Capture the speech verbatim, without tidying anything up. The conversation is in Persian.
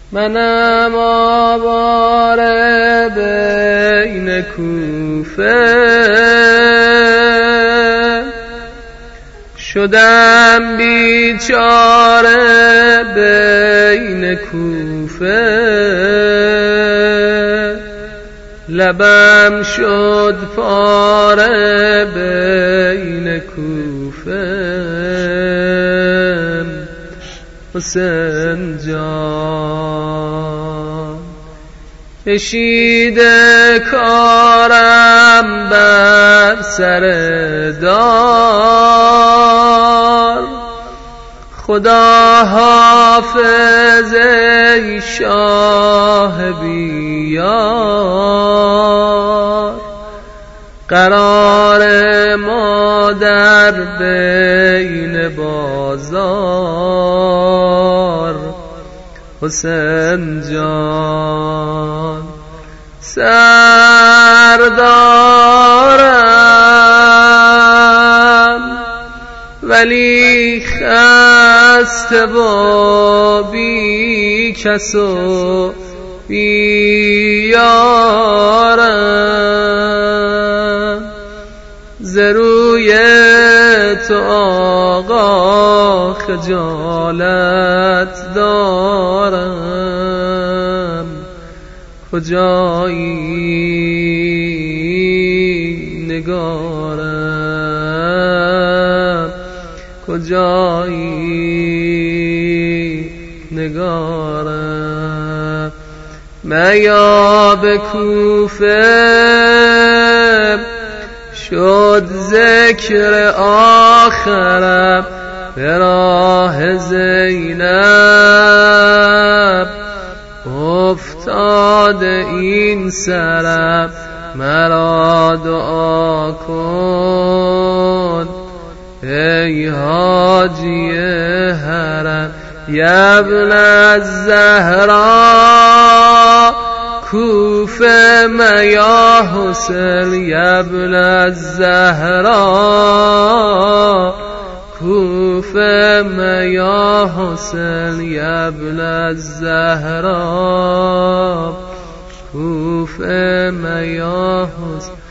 منم آواره بین کوفه، شدم بیچاره بین کوفه. لبم شد پاره بین کوفه. حسین جان کشیده کارم بر سر دار، خدا حافظ ای شاه بیار. قرار ما در بین بازار، حسین جان سردارم ولی خسته و بی کس و بی یارم. ز روی تو آقا خجالت دارم، کجایی نگارم، کجایی نگارم. میا به کوفه شد ذکر آخرم، به راه زینب افتاد این سرم. مرا دعا کن ای حاجی حرم، ابن الزهرا کوفه میا حسین، ابن الزهرا کوفه میا حسین، ابن الزهرا کوفه میا حسین.